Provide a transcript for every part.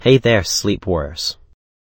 Hey there, sleep warriors.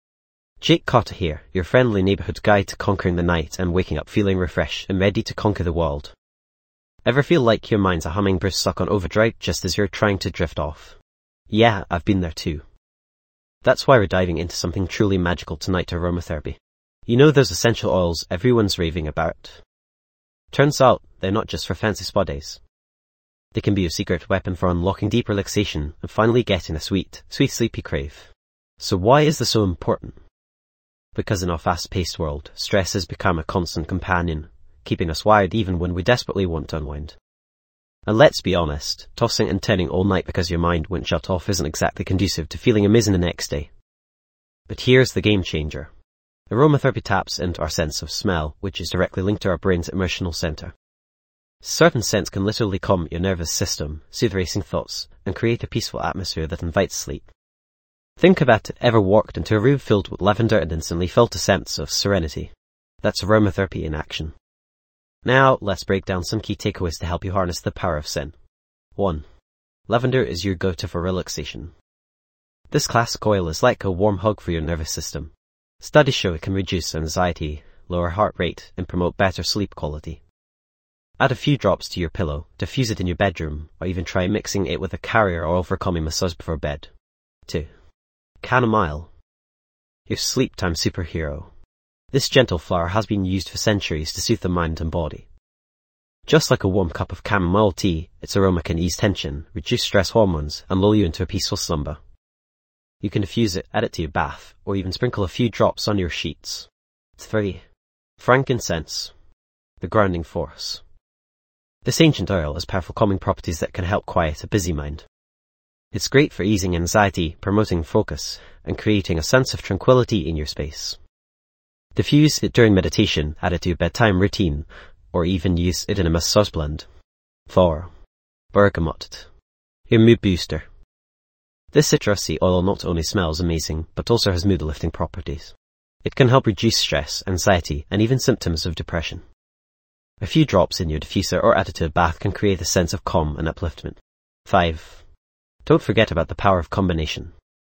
Jake Cotta here, your friendly neighborhood guide to conquering the night and waking up feeling refreshed and ready to conquer the world. Ever feel like your mind's a hummingbird stuck on overdrive just as you're trying to drift off? Yeah, I've been there too. That's why we're diving into something truly magical tonight, aromatherapy. You know those essential oils everyone's raving about? Turns out, they're not just for fancy spa days. They can be your secret weapon for unlocking deep relaxation and finally getting a sweet, sweet sleep you crave. So why is this so important? Because in our fast-paced world, stress has become a constant companion, keeping us wired even when we desperately want to unwind. And let's be honest, tossing and turning all night because your mind won't shut off isn't exactly conducive to feeling amazing the next day. But here's the game changer. Aromatherapy taps into our sense of smell, which is directly linked to our brain's emotional center. Certain scents can literally calm your nervous system, soothe racing thoughts, and create a peaceful atmosphere that invites sleep. Think about it, ever walked into a room filled with lavender and instantly felt a sense of serenity? That's aromatherapy in action. Now, let's break down some key takeaways to help you harness the power of scent. 1. Lavender is your go-to for relaxation. This classic oil is like a warm hug for your nervous system. Studies show it can reduce anxiety, lower heart rate, and promote better sleep quality. Add a few drops to your pillow, diffuse it in your bedroom, or even try mixing it with a carrier oil for calming massage before bed. 2. Chamomile. Your sleep time superhero. This gentle flower has been used for centuries to soothe the mind and body. Just like a warm cup of chamomile tea, its aroma can ease tension, reduce stress hormones, and lull you into a peaceful slumber. You can diffuse it, add it to your bath, or even sprinkle a few drops on your sheets. 3. Frankincense. The grounding force. This ancient oil has powerful calming properties that can help quiet a busy mind. It's great for easing anxiety, promoting focus, and creating a sense of tranquility in your space. Diffuse it during meditation, add it to your bedtime routine, or even use it in a massage blend. 4. Bergamot. Your mood booster. This citrusy oil not only smells amazing, but also has mood-lifting properties. It can help reduce stress, anxiety, and even symptoms of depression. A few drops in your diffuser or added to a bath can create a sense of calm and upliftment. 5. Don't forget about the power of combination.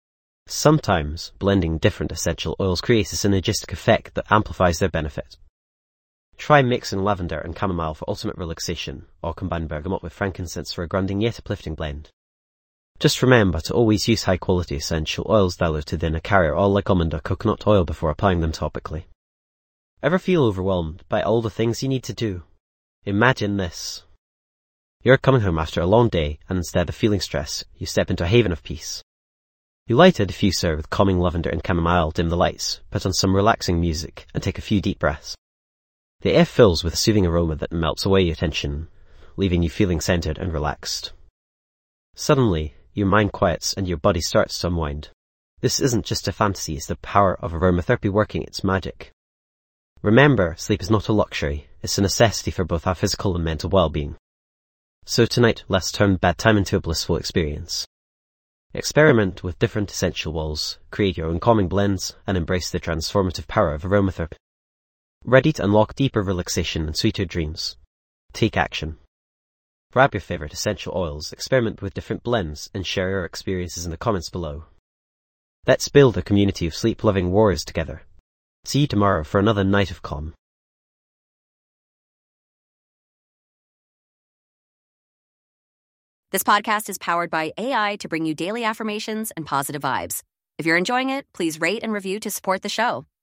Sometimes, blending different essential oils creates a synergistic effect that amplifies their benefit. Try mixing lavender and chamomile for ultimate relaxation, or combine bergamot with frankincense for a grounding yet uplifting blend. Just remember to always use high-quality essential oils diluted in a carrier oil like almond or coconut oil before applying them topically. Ever feel overwhelmed by all the things you need to do? Imagine this. You're coming home after a long day, and instead of feeling stress, you step into a haven of peace. You light a diffuser with calming lavender and chamomile, dim the lights, put on some relaxing music, and take a few deep breaths. The air fills with a soothing aroma that melts away your tension, leaving you feeling centered and relaxed. Suddenly, your mind quiets and your body starts to unwind. This isn't just a fantasy, it's the power of aromatherapy working its magic. Remember, sleep is not a luxury, it's a necessity for both our physical and mental well-being. So tonight, let's turn bedtime into a blissful experience. Experiment with different essential oils, create your own calming blends, and embrace the transformative power of aromatherapy. Ready to unlock deeper relaxation and sweeter dreams? Take action. Grab your favorite essential oils, experiment with different blends, and share your experiences in the comments below. Let's build a community of sleep-loving warriors together. See you tomorrow for another night of calm. This podcast is powered by AI to bring you daily affirmations and positive vibes. If you're enjoying it, please rate and review to support the show.